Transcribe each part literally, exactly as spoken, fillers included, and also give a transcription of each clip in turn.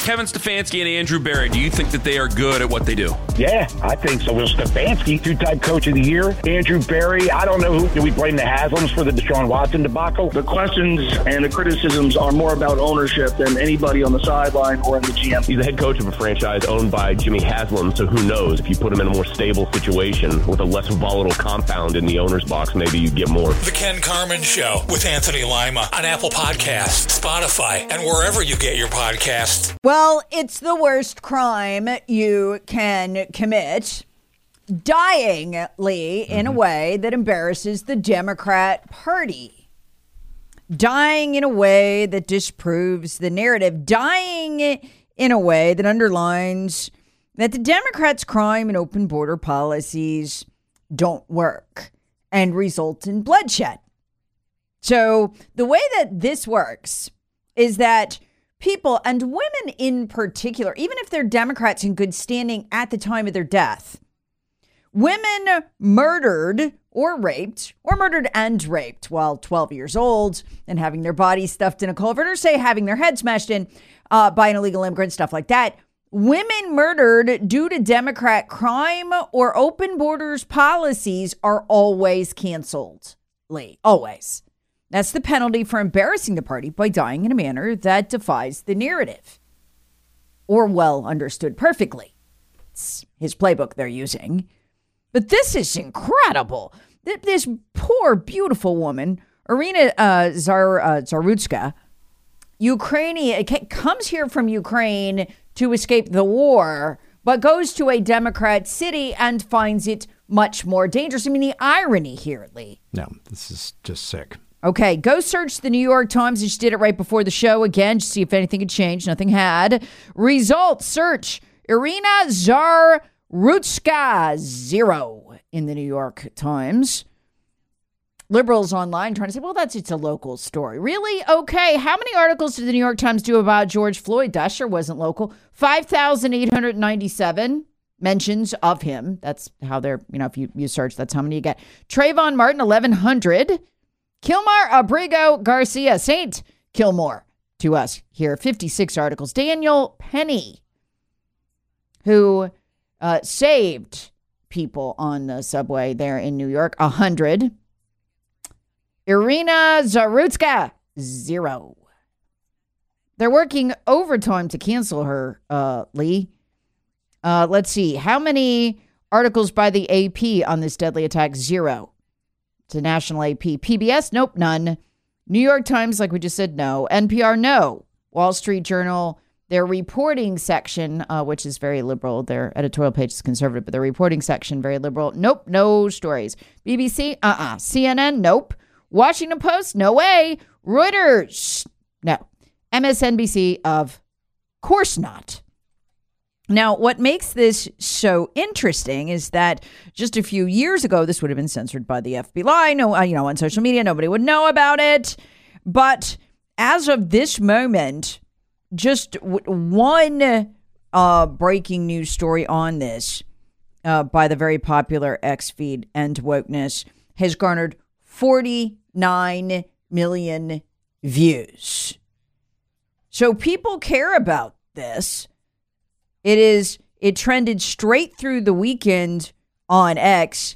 Kevin Stefanski and Andrew Berry, do you think that they are good at what they do? Yeah, I think so. Well, Stefanski, two-time coach of the year. Andrew Berry, I don't know who. Do we blame the Haslams for the Deshaun Watson debacle? The questions and the criticisms are more about ownership than anybody on the sideline or in the G M. He's the head coach of a franchise owned by Jimmy Haslam, so who knows? If you put him in a more stable situation with a less volatile compound in the owner's box, maybe you get more. The Ken Carman Show with Anthony Lima on Apple Podcasts, Spotify, and wherever you get your podcasts. Well, it's the worst crime you can commit, dying, Lee, in a way that embarrasses the Democrat Party. Dying in a way that disproves the narrative. Dying in a way that underlines that the Democrats' crime and open border policies don't work and result in bloodshed. So the way that this works is that people, and women in particular, even if they're Democrats in good standing at the time of their death, women murdered or raped, or murdered and raped while twelve years old and having their bodies stuffed in a culvert, or say having their head smashed in uh, by an illegal immigrant, stuff like that. Women murdered due to Democrat crime or open borders policies are always canceled. Lee, always. That's the penalty for embarrassing the party by dying in a manner that defies the narrative. Or well understood perfectly. It's his playbook they're using. But this is incredible. This poor, beautiful woman, Irina uh, Zar, uh, Zarutska, Ukrainian, comes here from Ukraine to escape the war, but goes to a Democrat city and finds it much more dangerous. I mean, the irony here, Lee. No, this is just sick. Okay, go search the New York Times. I just did it right before the show again, just see if anything had changed. Nothing had. Results, search Irina Zarutska, zero in the New York Times. Liberals online trying to say, well, that's it's a local story. Really? Okay. How many articles did the New York Times do about George Floyd? That sure wasn't local. five thousand eight hundred ninety-seven mentions of him. That's how they're, you know, if you, you search, that's how many you get. Trayvon Martin, eleven hundred. Kilmar Abrigo Garcia, Saint Kilmore to us here. fifty-six articles. Daniel Penny, who uh, saved people on the subway there in New York, one hundred. Irina Zarutska, zero. They're working overtime to cancel her, uh, Lee. Uh, let's see. How many articles by the A P on this deadly attack? Zero. It's a national A P. P B S? Nope, none. New York Times, like we just said, no. N P R, no. Wall Street Journal, their reporting section, uh, which is very liberal. Their editorial page is conservative, but their reporting section, very liberal. Nope, no stories. B B C? Uh-uh. C N N? Nope. Washington Post? No way. Reuters? No. M S N B C? Of course not. Now, what makes this so interesting is that just a few years ago, this would have been censored by the F B I. No, uh, you know, on social media, nobody would know about it. But as of this moment, just w- one uh, breaking news story on this uh, by the very popular X feed End Wokeness has garnered forty-nine million views. So people care about this. It is, it trended straight through the weekend on X,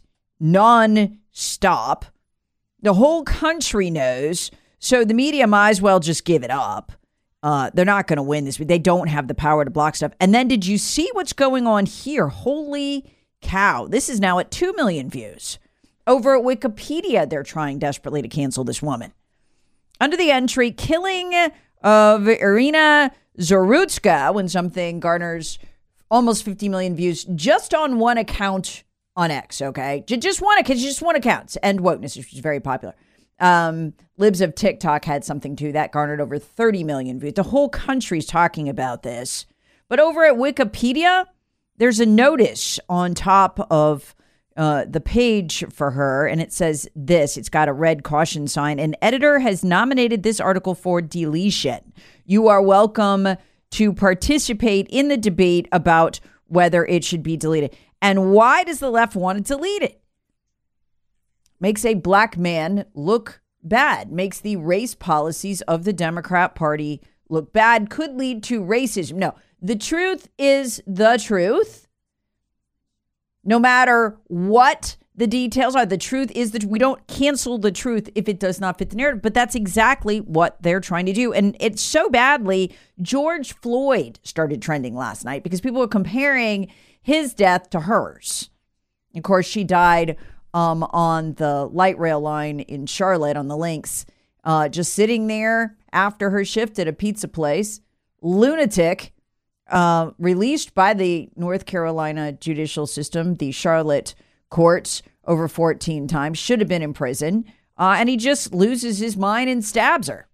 non-stop. The whole country knows, so the media might as well just give it up. Uh, they're not going to win this. They don't have the power to block stuff. And then did you see what's going on here? Holy cow. This is now at two million views. Over at Wikipedia, they're trying desperately to cancel this woman. Under the entry, killing of Irina Zarutska, when something garners almost fifty million views just on one account on X, okay? Just one account, just one account. End Wokeness, which is very popular. Um, Libs of TikTok had something too that garnered over thirty million views. The whole country's talking about this. But over at Wikipedia, there's a notice on top of uh, the page for her, and it says this. It's got a red caution sign. An editor has nominated this article for deletion. You are welcome to participate in the debate about whether it should be deleted. And why does the left want to delete it? Makes a black man look bad. Makes the race policies of the Democrat Party look bad, could lead to racism. No, the truth is the truth. No matter what the details are, the truth is that we don't cancel the truth if it does not fit the narrative. But that's exactly what they're trying to do. And it's so badly, George Floyd started trending last night because people were comparing his death to hers. Of course, she died um, on the light rail line in Charlotte on the links, uh, just sitting there after her shift at a pizza place. Lunatic. Uh, released by the North Carolina judicial system, the Charlotte courts, over fourteen times, should have been in prison. Uh, and he just loses his mind and stabs her.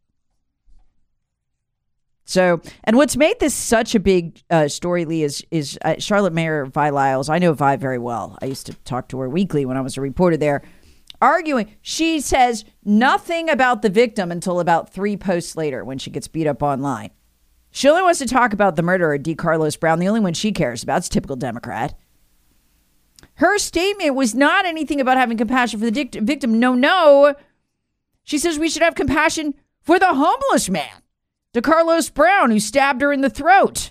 So, and what's made this such a big uh, story, Lee, is, is uh, Charlotte Mayor Vi Lyles. I know Vi very well. I used to talk to her weekly when I was a reporter there, arguing. She says nothing about the victim until about three posts later when she gets beat up online. She only wants to talk about the murderer, DeCarlos Brown, the only one she cares about. It's typical Democrat. Her statement was not anything about having compassion for the victim. No, no. She says we should have compassion for the homeless man, DeCarlos Brown, who stabbed her in the throat.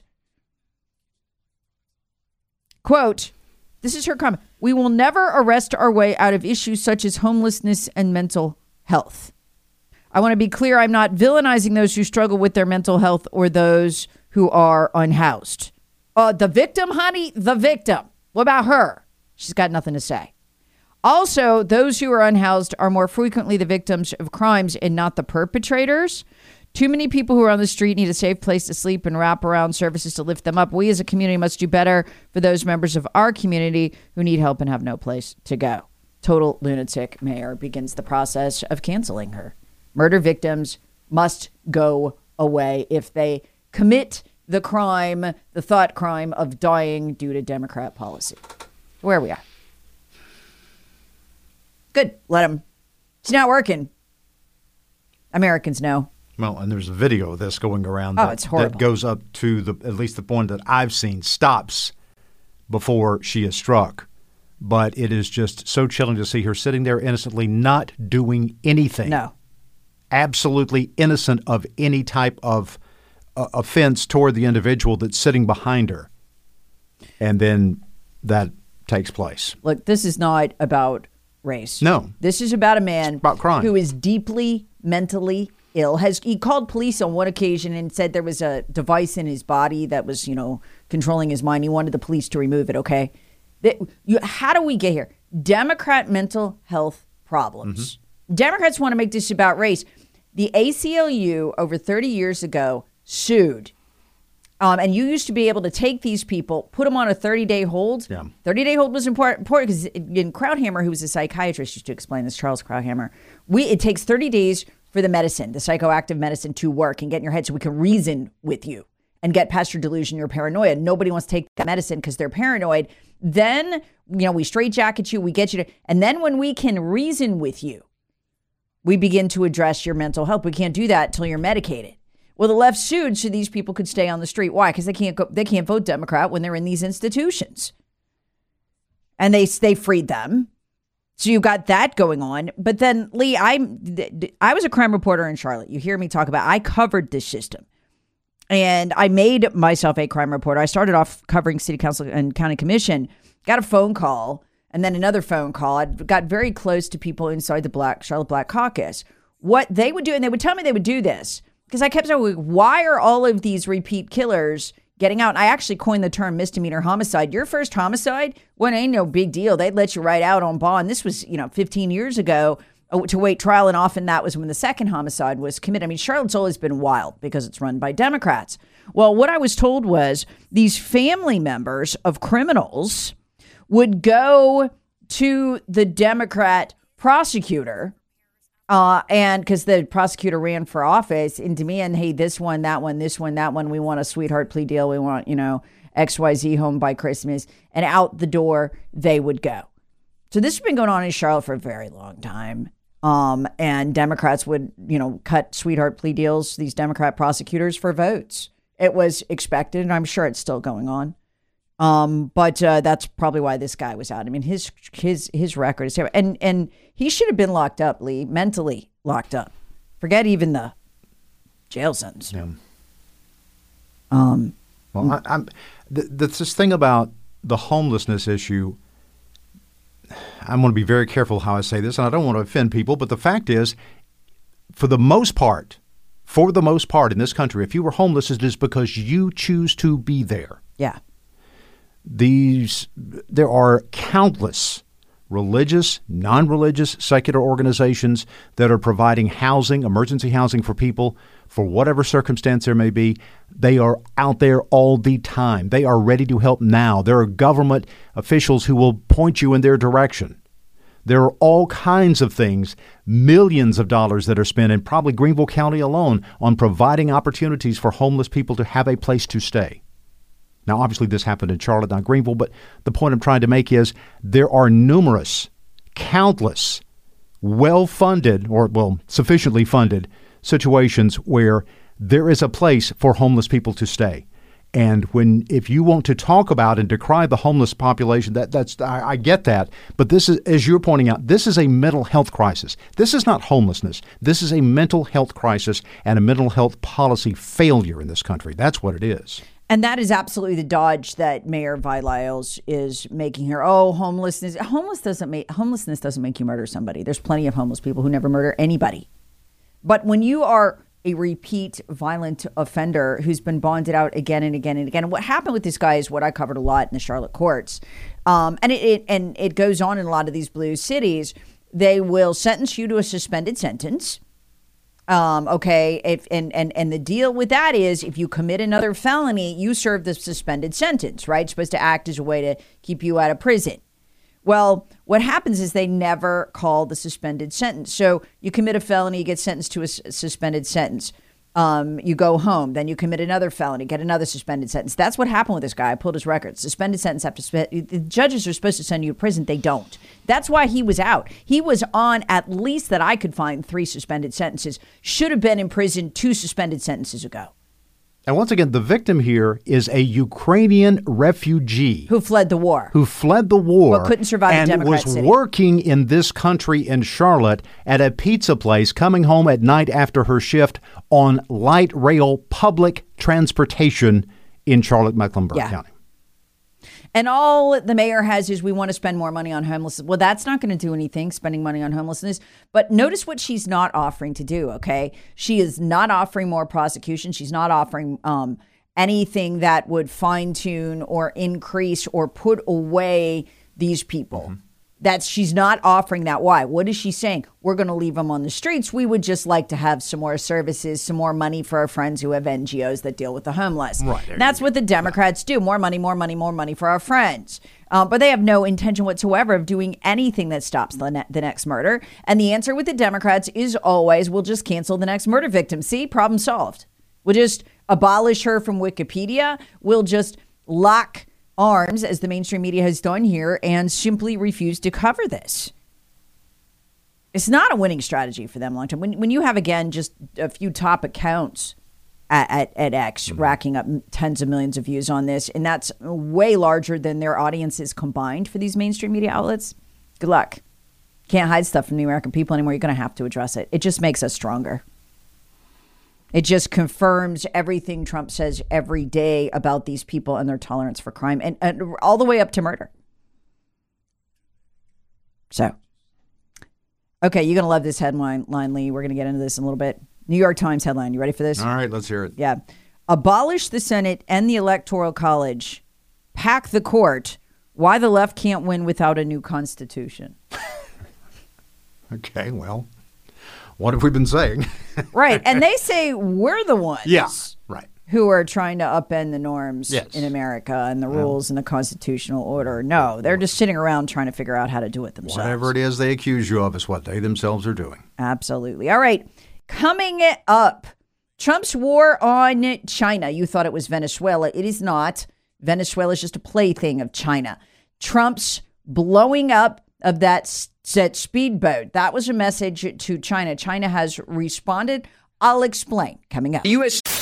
Quote, this is her comment. We will never arrest our way out of issues such as homelessness and mental health. I want to be clear, I'm not villainizing those who struggle with their mental health or those who are unhoused. Uh, the victim, honey, the victim. What about her? She's got nothing to say. Also, those who are unhoused are more frequently the victims of crimes and not the perpetrators. Too many people who are on the street need a safe place to sleep and wraparound services to lift them up. We as a community must do better for those members of our community who need help and have no place to go. Total lunatic mayor begins the process of canceling her. Murder victims must go away if they commit the crime, the thought crime of dying due to Democrat policy. Where we are. Good. Let them. It's not working. Americans know. Well, and there's a video of this going around oh, that, it's horrible. that goes up to the at least the point that I've seen stops before she is struck. But it is just so chilling to see her sitting there innocently, not doing anything. No. Absolutely innocent of any type of uh, offense toward the individual that's sitting behind her. And then that takes place. Look, this is not about race. No. This is about a man it's about crime. Who is deeply mentally ill. Has he called police on one occasion and said there was a device in his body that was, you know, controlling his mind. He wanted the police to remove it, okay? That, you, how do we get here? Democrat mental health problems. Mm-hmm. Democrats want to make this about race. The A C L U over thirty years ago sued. Um, and you used to be able to take these people, put them on a thirty-day hold. Yeah. thirty-day hold was important because in Krauthammer, who was a psychiatrist, used to explain this, Charles Krauthammer, we, it takes thirty days for the medicine, the psychoactive medicine, to work and get in your head so we can reason with you and get past your delusion, your paranoia. Nobody wants to take that medicine because they're paranoid. Then, you know, we straitjacket you, we get you to, and then when we can reason with you, we begin to address your mental health. We can't do that until you're medicated. Well, the left sued so these people could stay on the street. Why? Because they can't go, they can't vote Democrat when they're in these institutions. And they they freed them. So you got that going on. But then, Lee, I'm I was a crime reporter in Charlotte. You hear me talk about, I covered this system. And I made myself a crime reporter. I started off covering city council and county commission, got a phone call, and then another phone call. I got very close to people inside the Black Charlotte Black Caucus. What they would do, and they would tell me they would do this, because I kept saying, why are all of these repeat killers getting out? And I actually coined the term misdemeanor homicide. Your first homicide, well, ain't no big deal. They'd let you right out on bond. This was, you know, fifteen years ago to wait trial. And often that was when the second homicide was committed. I mean, Charlotte's always been wild because it's run by Democrats. Well, what I was told was these family members of criminals would go to the Democrat prosecutor, uh, and because the prosecutor ran for office, and demand, hey, this one, that one, this one, that one, we want a sweetheart plea deal. We want, you know, X Y Z home by Christmas. And out the door they would go. So this has been going on in Charlotte for a very long time. Um, and Democrats would, you know, cut sweetheart plea deals, these Democrat prosecutors, for votes. It was expected, and I'm sure it's still going on. Um, but uh, that's probably why this guy was out. I mean, his his his record is terrible. And, and he should have been locked up, Lee, mentally locked up. Forget even the jail sentence. Yeah. Um, well, I, I'm th- th- this thing about the homelessness issue. I'm going to be very careful how I say this, and I don't want to offend people, but the fact is, for the most part, for the most part in this country, if you were homeless, it is because you choose to be there. Yeah. These, there are countless religious, non-religious, secular organizations that are providing housing, emergency housing for people for whatever circumstance there may be. They are out there all the time. They are ready to help now. There are government officials who will point you in their direction. There are all kinds of things, millions of dollars that are spent in probably Greenville County alone on providing opportunities for homeless people to have a place to stay. Now, obviously, this happened in Charlotte, not Greenville, but the point I'm trying to make is there are numerous, countless, well-funded or, well, sufficiently funded situations where there is a place for homeless people to stay. And when, if you want to talk about and decry the homeless population, that that's I, I get that. But this is, as you're pointing out, this is a mental health crisis. This is not homelessness. This is a mental health crisis and a mental health policy failure in this country. That's what it is. And that is absolutely the dodge that Mayor Vi Lyles is making here. Oh, homelessness. Homeless doesn't make homelessness doesn't make you murder somebody. There's plenty of homeless people who never murder anybody. But when you are a repeat violent offender who's been bonded out again and again and again, and what happened with this guy is what I covered a lot in the Charlotte courts. Um, and it, it and it goes on in a lot of these blue cities. They will sentence you to a suspended sentence. Um, okay, if, and, and, and the deal with that is if you commit another felony, you serve the suspended sentence, right? It's supposed to act as a way to keep you out of prison. Well, what happens is they never call the suspended sentence. So you commit a felony, you get sentenced to a s- suspended sentence. Um, you go home, then you commit another felony, get another suspended sentence. That's what happened with this guy. I pulled his record. Suspended sentence after spe- the judges are supposed to send you to prison. They don't. That's why he was out. He was on, at least that I could find, three suspended sentences. Should have been in prison two suspended sentences ago. And once again, the victim here is a Ukrainian refugee who fled the war. Who fled the war. But couldn't survive and a Democrat was city. working in this country in Charlotte at a pizza place, coming home at night after her shift on light rail public transportation in Charlotte, Mecklenburg Yeah. County. And all the mayor has is we want to spend more money on homelessness. Well, that's not going to do anything, spending money on homelessness. But notice what she's not offering to do, okay? She is not offering more prosecution. She's not offering um, anything that would fine-tune or increase or put away these people. Mm-hmm. That's she's not offering that. Why? What is she saying? We're going to leave them on the streets. We would just like to have some more services, some more money for our friends who have N G Os that deal with the homeless. Right. That's what the Democrats do. More money, more money, more money for our friends. Um, but they have no intention whatsoever of doing anything that stops the, ne- the next murder. And the answer with the Democrats is always, we'll just cancel the next murder victim. See, problem solved. We'll just abolish her from Wikipedia. We'll just lock arms, as the mainstream media has done here, and simply refuse to cover this. It's not a winning strategy for them long term. When when you have, again, just a few top accounts at, at, at X mm-hmm. racking up tens of millions of views on this, and that's way larger than their audiences combined for these mainstream media outlets, good luck. Can't hide stuff from the American people anymore. You're going to have to address it. It just makes us stronger. It just confirms everything Trump says every day about these people and their tolerance for crime, and, and all the way up to murder. So, okay, you're going to love this headline, line, Lee. We're going to get into this in a little bit. New York Times headline. You ready for this? All right, let's hear it. Yeah. Abolish the Senate and the Electoral College. Pack the court. Why the left can't win without a new constitution. Okay, well, what have we been saying? Right. And they say we're the ones yeah, right. who are trying to upend the norms yes. in America and the rules well, and the constitutional order. No, they're just sitting around trying to figure out how to do it themselves. Whatever it is they accuse you of is what they themselves are doing. Absolutely. All right. Coming up, Trump's war on China. You thought it was Venezuela. It is not. Venezuela is just a plaything of China. Trump's blowing up of that That speedboat. That was a message to China. China has responded. I'll explain coming up. U S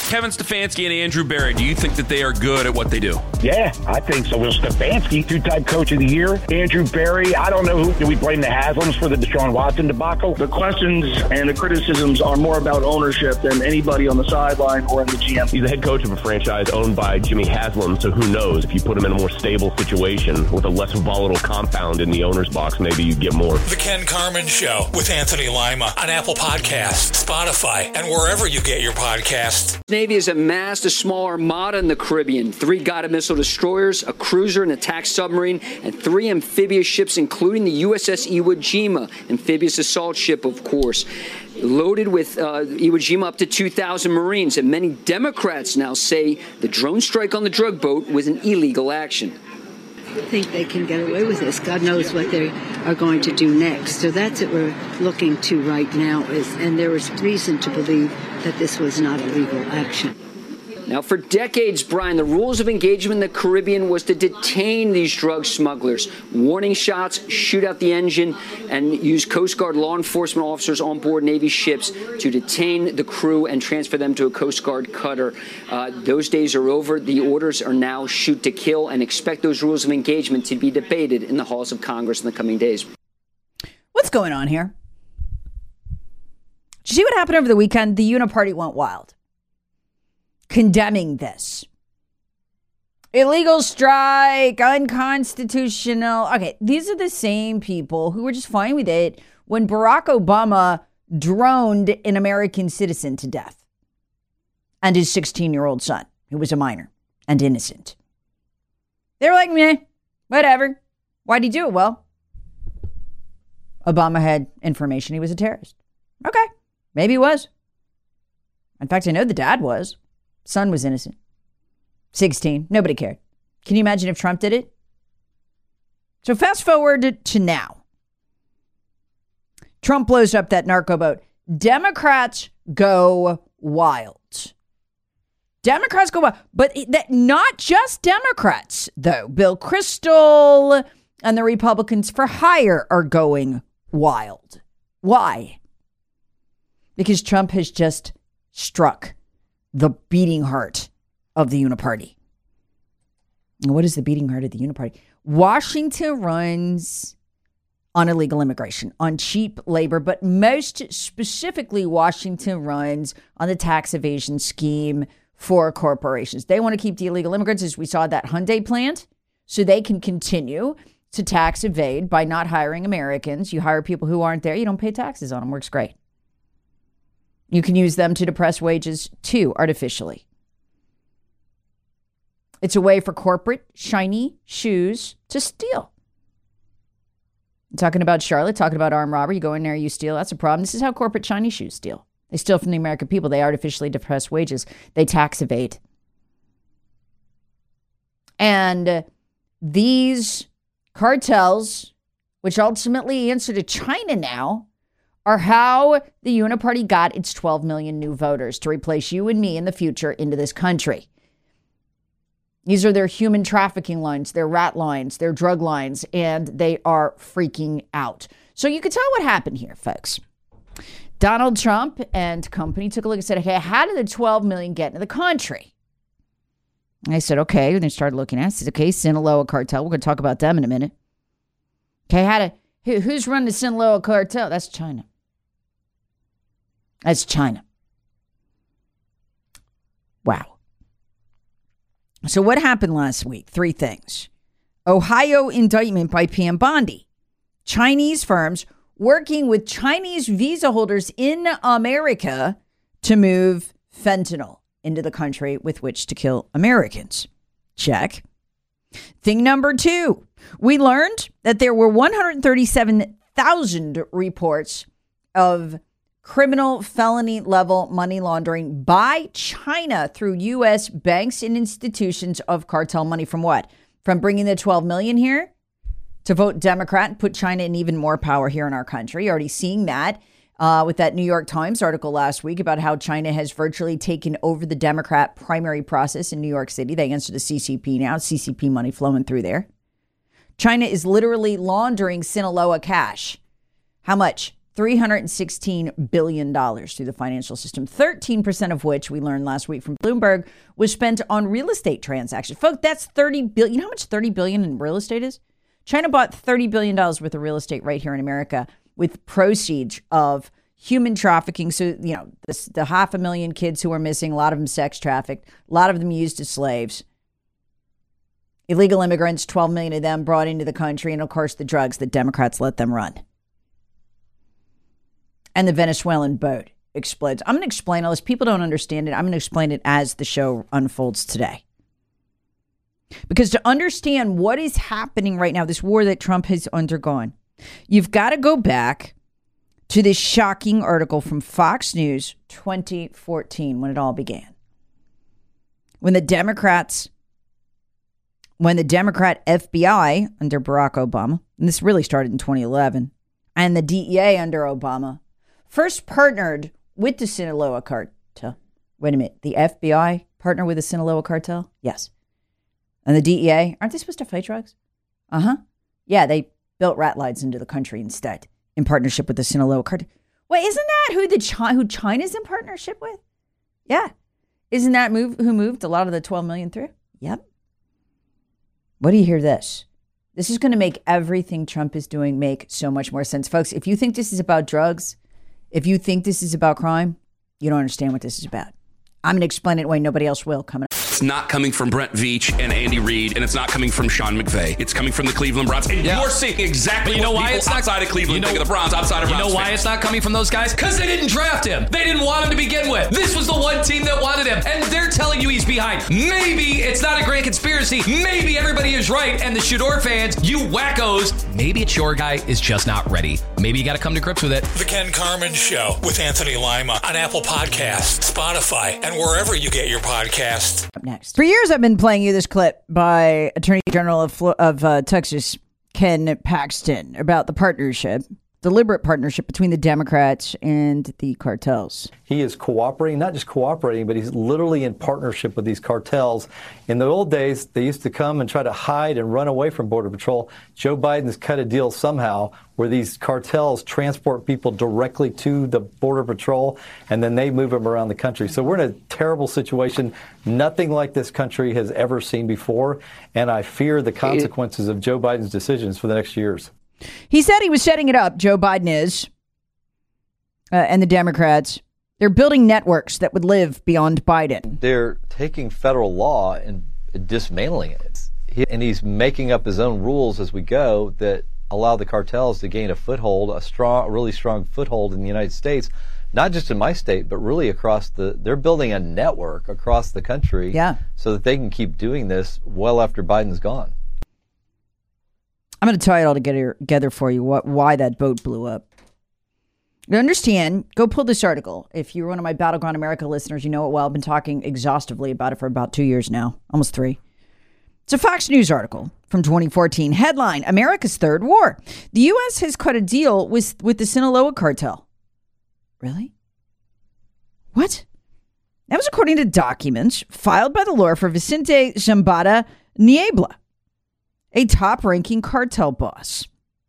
Kevin Stefanski and Andrew Berry, do you think that they are good at what they do? Yeah, I think so. Will Stefanski, two-time coach of the year. Andrew Berry, I don't know who. Do we blame the Haslams for the Deshaun Watson debacle? The questions and the criticisms are more about ownership than anybody on the sideline or in the G M. He's the head coach of a franchise owned by Jimmy Haslam, so who knows? If you put him in a more stable situation with a less volatile compound in the owner's box, maybe you get more. The Ken Carman Show with Anthony Lima on Apple Podcasts, Spotify, and wherever you get your podcasts. Navy has amassed a small armada in the Caribbean. Three guided missile destroyers, a cruiser, an attack submarine, and three amphibious ships, including the U S S Iwo Jima, amphibious assault ship, of course. Loaded with uh, Iwo Jima up to two thousand Marines. And many Democrats now say the drone strike on the drug boat was an illegal action. I think they can get away with this. God knows what they are going to do next. So that's what we're looking to right now. Is, and there is reason to believe that this was not a legal action. Now, for decades, Brian, the rules of engagement in the Caribbean was to detain these drug smugglers. Warning shots, shoot out the engine, and use Coast Guard law enforcement officers on board Navy ships to detain the crew and transfer them to a Coast Guard cutter. Uh, those days are over. The orders are now shoot to kill, and expect those rules of engagement to be debated in the halls of Congress in the coming days. What's going on here? Did you see what happened over the weekend? The Uniparty went wild, condemning this. Illegal strike, unconstitutional. Okay, these are the same people who were just fine with it when Barack Obama droned an American citizen to death and his sixteen-year-old son, who was a minor and innocent. They were like, meh, whatever. Why'd he do it? Well, Obama had information he was a terrorist. Okay, maybe he was. In fact, I know the dad was. Son was innocent. sixteen. Nobody cared. Can you imagine if Trump did it? So fast forward to now. Trump blows up that narco boat. Democrats go wild. Democrats go wild. But that, not just Democrats, though. Bill Kristol and the Republicans for Hire are going wild. Why? Because Trump has just struck the beating heart of the Uniparty. And what is the beating heart of the Uniparty? Washington runs on illegal immigration, on cheap labor, but most specifically, Washington runs on the tax evasion scheme for corporations. They want to keep the illegal immigrants, as we saw that Hyundai plant, so they can continue to tax evade by not hiring Americans. You hire people who aren't there, you don't pay taxes on them. Works great. You can use them to depress wages, too, artificially. It's a way for corporate shiny shoes to steal. I'm talking about Charlotte, talking about armed robbery. You go in there, you steal. That's a problem. This is how corporate shiny shoes steal. They steal from the American people. They artificially depress wages. They tax evade. And these cartels, which ultimately answer to China now, are how the Uniparty got its twelve million new voters to replace you and me in the future into this country. These are their human trafficking lines, their rat lines, their drug lines, and they are freaking out. So you can tell what happened here, folks. Donald Trump and company took a look and said, okay, how did the twelve million get into the country? And I said, okay. And they started looking at it. I said, okay, Sinaloa cartel. We're going to talk about them in a minute. Okay, how to, who, who's running the Sinaloa cartel? That's China. That's China. Wow. So what happened last week? Three things. Ohio indictment by Pam Bondi. Chinese firms working with Chinese visa holders in America to move fentanyl into the country with which to kill Americans. Check. Thing number two. We learned that there were one hundred thirty-seven thousand reports of criminal felony level money laundering by China through U S banks and institutions of cartel money. From what? From bringing the twelve million here to vote Democrat and put China in even more power here in our country. You're already seeing that uh, with that New York Times article last week about how China has virtually taken over the Democrat primary process in New York City. They answer to C C P now. C C P money flowing through there. China is literally laundering Sinaloa cash. How much? three hundred sixteen billion dollars through the financial system, thirteen percent of which we learned last week from Bloomberg was spent on real estate transactions. Folks, that's thirty billion dollars. You know how much thirty billion dollars in real estate is? China bought thirty billion dollars worth of real estate right here in America with proceeds of human trafficking. So, you know, this, the half a million kids who are missing, a lot of them sex trafficked, a lot of them used as slaves. Illegal immigrants, twelve million of them brought into the country. And of course, the drugs that Democrats let them run. And the Venezuelan boat explodes. I'm going to explain all this. People don't understand it. I'm going to explain it as the show unfolds today. Because to understand what is happening right now, this war that Trump has undergone, you've got to go back to this shocking article from Fox News twenty fourteen, when it all began. When the Democrats, when the Democrat F B I under Barack Obama, and this really started in twenty eleven, and the D E A under Obama, first partnered with the Sinaloa cartel. Wait a minute, the F B I partnered with the Sinaloa cartel? Yes. And the D E A, aren't they supposed to fight drugs? Uh-huh. Yeah, they built rat lines into the country instead, in partnership with the Sinaloa cartel. Wait, isn't that who the Chi- who China's in partnership with? Yeah. Isn't that move who moved a lot of the twelve million through? Yep. What do you hear this? This is going to make everything Trump is doing make so much more sense. Folks, if you think this is about drugs, if you think this is about crime, you don't understand what this is about. I'm going to explain it in a way nobody else will coming up. It's not coming from Brent Veach and Andy Reid, and it's not coming from Sean McVay. It's coming from the Cleveland Browns. And yeah. you're seeing exactly you know what why people it's not, outside of Cleveland you know, think of the Browns, outside of You Browns know why fans. it's not coming from those guys? Because they didn't draft him. They didn't want him to begin with. This was the one team that wanted him, and they're telling you he's behind. Maybe it's not a grand conspiracy. Maybe everybody is right, and the Shador fans, you wackos, maybe it's your guy is just not ready. Maybe you got to come to grips with it. The Ken Carman Show with Anthony Lima on Apple Podcasts, Spotify, and wherever you get your podcasts. Up next. For years, I've been playing you this clip by Attorney General of, Flo- of uh, Texas, Ken Paxton, about the partnership, deliberate partnership between the Democrats and the cartels. He is cooperating, not just cooperating, but he's literally in partnership with these cartels. In the old days, they used to come and try to hide and run away from Border Patrol. Joe Biden's cut a deal somehow where these cartels transport people directly to the Border Patrol, and then they move them around the country. So we're in a terrible situation. Nothing like this country has ever seen before, and I fear the consequences of Joe Biden's decisions for the next years. He said he was setting it up, Joe Biden is, uh, and the Democrats. They're building networks that would live beyond Biden. They're taking federal law and dismantling it. And he's making up his own rules as we go that allow the cartels to gain a foothold, a strong, a really strong foothold in the United States, not just in my state, but really across the, they're building a network across the country yeah. so that they can keep doing this well after Biden's gone. I'm going to tie it all together, together for you, what, why that boat blew up. You understand, go pull this article. If you're one of my Battleground America listeners, you know it well. I've been talking exhaustively about it for about two years now, almost three. It's a Fox News article from twenty fourteen. Headline, America's Third War. The U S has cut a deal with, with the Sinaloa cartel. Really? What? That was according to documents filed by the lawyer for Vicente Zambada Niebla, a top-ranking cartel boss.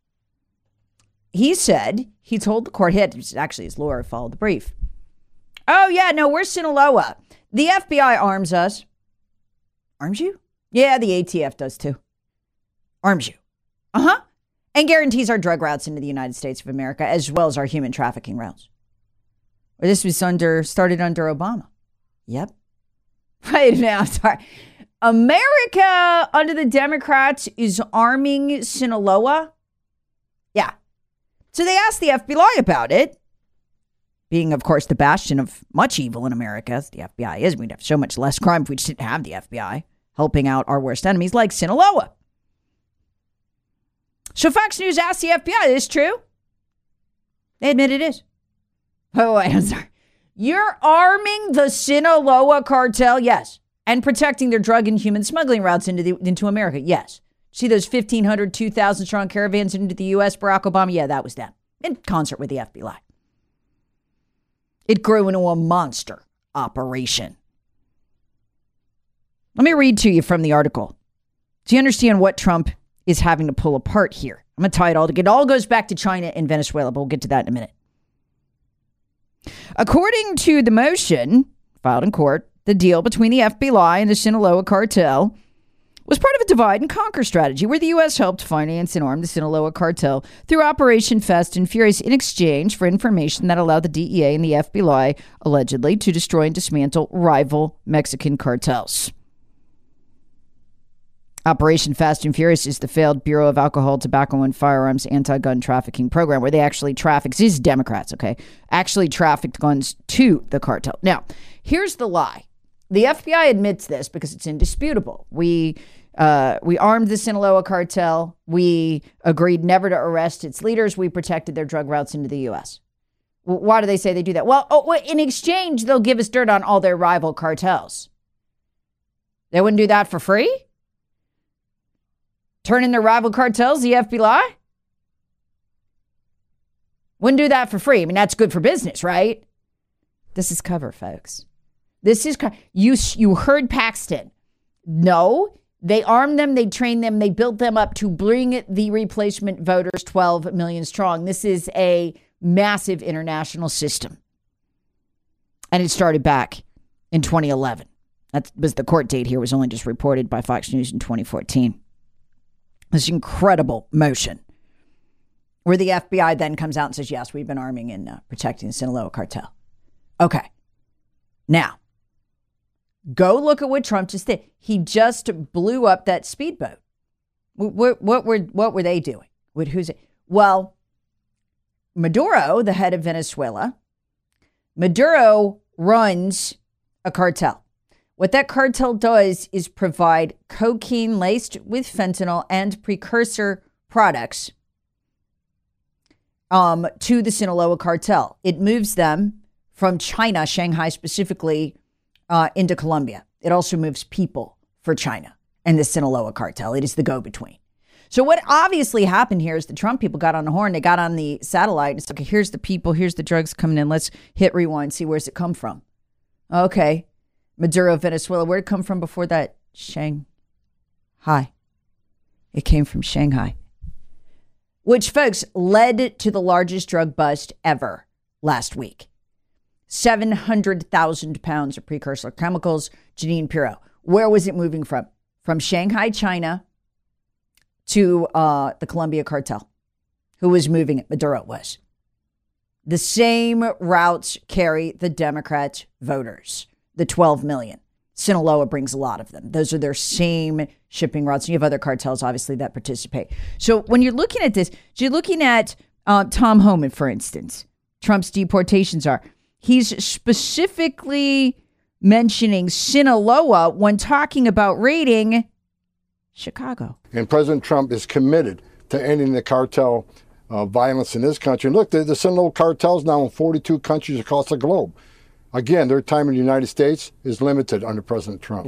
He said, he told the court, he had, actually his lawyer followed the brief. Oh, yeah, no, we're Sinaloa. The F B I arms us. Arms you? Yeah, the A T F does too. Arms you. Uh-huh. And guarantees our drug routes into the United States of America, as well as our human trafficking routes. This was under, started under Obama. Yep. Wait now, sorry. America, under the Democrats, is arming Sinaloa? Yeah. So they asked the F B I about it, being, of course, the bastion of much evil in America, as the F B I is. We'd have so much less crime if we just didn't have the F B I helping out our worst enemies like Sinaloa. So Fox News asked the F B I, is this true? They admit it is. Oh, wait, I'm sorry. You're arming the Sinaloa cartel? Yes. And protecting their drug and human smuggling routes into the, into America? Yes. See those fifteen hundred, two thousand strong caravans into the U S, Barack Obama? Yeah, that was them. In concert with the F B I. It grew into a monster operation. Let me read to you from the article, so you understand what Trump is having to pull apart here. I'm going to tie it all together. It all goes back to China and Venezuela, but we'll get to that in a minute. According to the motion filed in court, the deal between the F B I and the Sinaloa cartel was part of a divide and conquer strategy where the U S helped finance and arm the Sinaloa cartel through Operation Fast and Furious in exchange for information that allowed the D E A and the F B I, allegedly, to destroy and dismantle rival Mexican cartels. Operation Fast and Furious is the failed Bureau of Alcohol, Tobacco, and Firearms anti-gun trafficking program where they actually trafficked, these Democrats, okay, actually trafficked guns to the cartel. Now, here's the lie. The F B I admits this because it's indisputable. We uh, we armed the Sinaloa cartel. We agreed never to arrest its leaders. We protected their drug routes into the U S. W- why do they say they do that? Well, oh, in exchange, they'll give us dirt on all their rival cartels. They wouldn't do that for free? Turn in their rival cartels, the F B I? Wouldn't do that for free. I mean, that's good for business, right? This is cover, folks. This is, you you heard Paxton. No, they armed them, they trained them, they built them up to bring the replacement voters twelve million strong. This is a massive international system. And it started back in twenty eleven. That was the court date here, was only just reported by Fox News in twenty fourteen. This incredible motion where the F B I then comes out and says, yes, we've been arming and uh, protecting the Sinaloa cartel. Okay. Now, go look at what Trump just did. He just blew up that speedboat. What, what, were, what were they doing? With who's it? Well, Maduro, the head of Venezuela, Maduro runs a cartel. What that cartel does is provide cocaine laced with fentanyl and precursor products um, to the Sinaloa cartel. It moves them from China, Shanghai specifically, uh, into Colombia. It also moves people for China and the Sinaloa cartel. It is the go-between. So what obviously happened here is the Trump people got on the horn. They got on the satellite. It's like, okay, here's the people. Here's the drugs coming in. Let's hit rewind, see where's it come from. Okay. Maduro, Venezuela. Where'd it come from before that? Shanghai. It came from Shanghai. Which, folks, led to the largest drug bust ever last week. seven hundred thousand pounds of precursor chemicals. Janine Pirro. Where was it moving from? From Shanghai, China to uh, the Colombia cartel. Who was moving it? Maduro was. The same routes carry the Democrat voters. The twelve million. Sinaloa brings a lot of them. Those are their same shipping routes. You have other cartels, obviously, that participate. So when you're looking at this, you're looking at uh, Tom Homan, for instance. Trump's deportations are. He's specifically mentioning Sinaloa when talking about raiding Chicago. And President Trump is committed to ending the cartel uh, violence in this country. And look, the, the Sinaloa cartel is now in forty-two countries across the globe. Again, their time in the United States is limited under President Trump.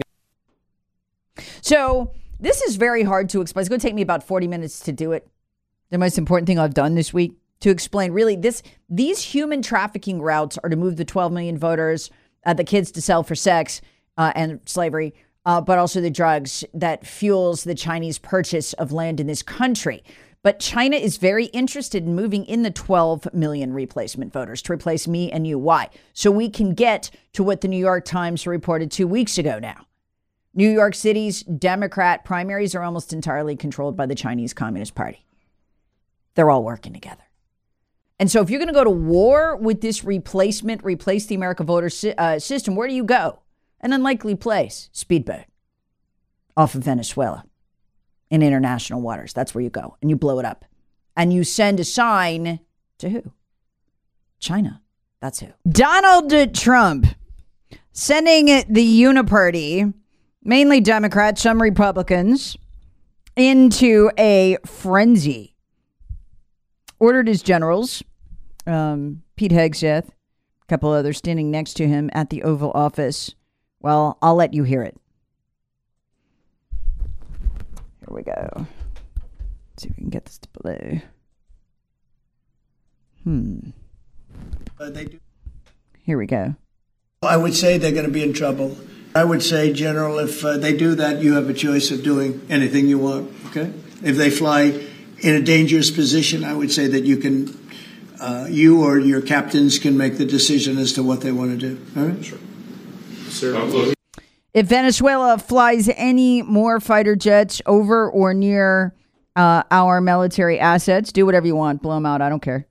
So this is very hard to explain. It's going to take me about forty minutes to do it. The most important thing I've done this week to explain really this. These human trafficking routes are to move the twelve million voters, uh, the kids to sell for sex uh, and slavery, uh, but also the drugs that fuels the Chinese purchase of land in this country. But China is very interested in moving in the twelve million replacement voters to replace me and you. Why? So we can get to what the New York Times reported two weeks ago now. New York City's Democrat primaries are almost entirely controlled by the Chinese Communist Party. They're all working together. And so if you're going to go to war with this replacement, replace the America voter si- uh, system, where do you go? An unlikely place. Speedboat. Off of Venezuela. In international waters. That's where you go. And you blow it up. And you send a sign to who? China. That's who. Donald Trump sending the Uniparty, mainly Democrats, some Republicans, into a frenzy. Ordered his generals, um, Pete Hegseth, a couple others standing next to him at the Oval Office. Well, I'll let you hear it. Here we go. Let's see if we can get this to play. Hmm. Uh, they do. Here we go. I would say they're going to be in trouble. I would say, General, if uh, they do that, you have a choice of doing anything you want, okay? If they fly in a dangerous position, I would say that you can uh, you or your captains can make the decision as to what they want to do. All right? Sure. Sir. If Venezuela flies any more fighter jets over or near uh, our military assets, do whatever you want. Blow them out. I don't care.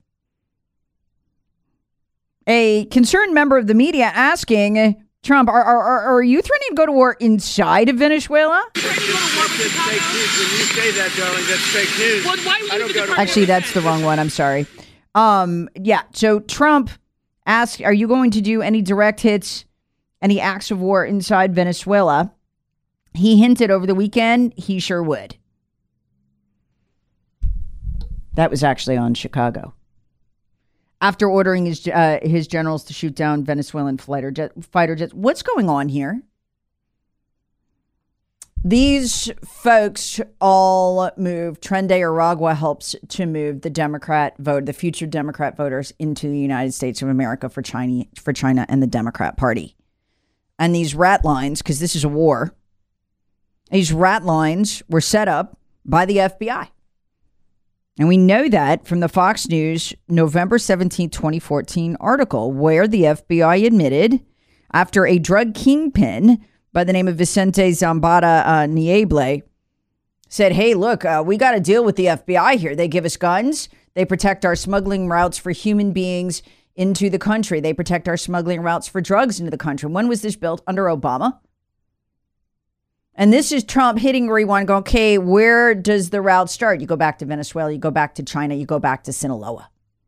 A concerned member of the media asking Trump, are, are, are you threatening to go to war inside of Venezuela? That's fake news. When you say that, darling, that's fake news. Well, why I don't go to Actually, that's the wrong one. I'm sorry. Um, yeah, so Trump asked, are you going to do any direct hits, any acts of war inside Venezuela? He hinted over the weekend he sure would. That was actually on Chicago. After ordering his uh, his generals to shoot down Venezuelan fighter, jet, fighter jets. What's going on here? These folks all move. Tren de Aragua helps to move the Democrat vote, the future Democrat voters into the United States of America for China, for China and the Democrat Party. And these rat lines, because this is a war, these rat lines were set up by the F B I. And we know that from the Fox News November seventeenth, twenty fourteen article, where the F B I admitted after a drug kingpin by the name of Vicente Zambada uh, Nieble said, hey, look, uh, we got to deal with the F B I here. They give us guns. They protect our smuggling routes for human beings into the country. They protect our smuggling routes for drugs into the country. When was this built? Under Obama. And this is Trump hitting rewind, going, okay, where does the route start? You go back to Venezuela, you go back to China, you go back to Sinaloa.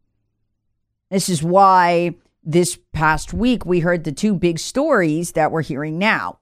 This is why this past week we heard the two big stories that we're hearing now.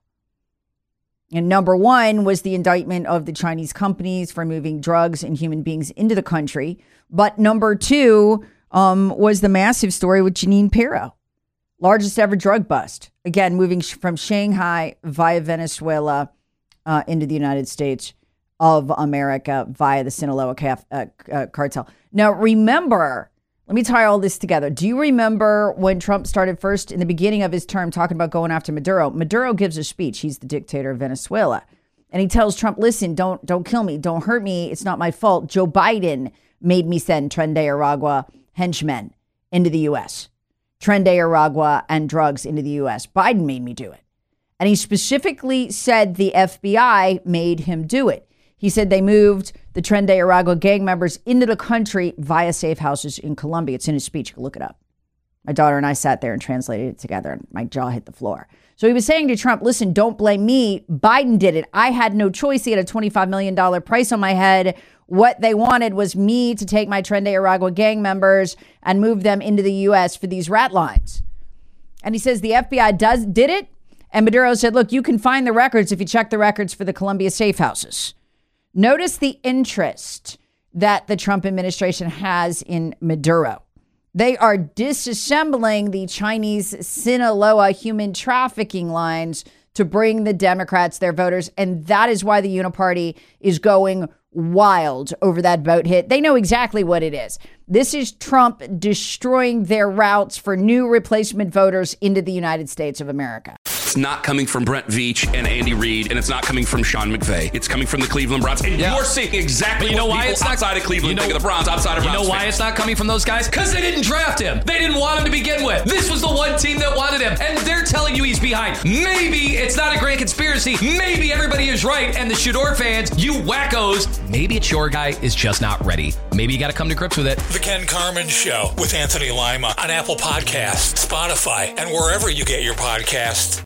And number one was the indictment of the Chinese companies for moving drugs and human beings into the country. But number two um, was the massive story with Janine Pirro, largest ever drug bust. Again, moving from Shanghai via Venezuela Uh, into the United States of America via the Sinaloa caf- uh, uh, cartel. Now, remember, let me tie all this together. Do you remember when Trump started first in the beginning of his term talking about going after Maduro? Maduro gives a speech. He's the dictator of Venezuela. And he tells Trump, listen, don't don't kill me. Don't hurt me. It's not my fault. Joe Biden made me send Tren de Aragua henchmen into the U S. Tren de Aragua and drugs into the U S. Biden made me do it. And he specifically said the F B I made him do it. He said they moved the Tren de Aragua gang members into the country via safe houses in Colombia. It's in his speech. You can look it up. My daughter and I sat there and translated it together, and my jaw hit the floor. So he was saying to Trump, listen, don't blame me. Biden did it. I had no choice. He had a twenty-five million dollars price on my head. What they wanted was me to take my Tren de Aragua gang members and move them into the U S for these rat lines. And he says the F B I does did it. And Maduro said, look, you can find the records if you check the records for the Colombia safe houses. Notice the interest that the Trump administration has in Maduro. They are disassembling the Chinese Sinaloa human trafficking lines to bring the Democrats their voters. And that is why the Uniparty is going wild over that vote hit. They know exactly what it is. This is Trump destroying their routes for new replacement voters into the United States of America. It's not coming from Brent Veach and Andy Reid, and it's not coming from Sean McVay. It's coming from the Cleveland Browns. And yeah. you're seeing exactly you know what why people it's not, outside of Cleveland you know, think of the Browns, outside of You Browns know why fans. it's not coming from those guys? Because they didn't draft him. They didn't want him to begin with. This was the one team that wanted him, and they're telling you he's behind. Maybe it's not a grand conspiracy. Maybe everybody is right, and the Shador fans, you wackos, maybe it's your guy is just not ready. Maybe you got to come to grips with it. The Ken Carman Show with Anthony Lima on Apple Podcasts, Spotify, and wherever you get your podcasts.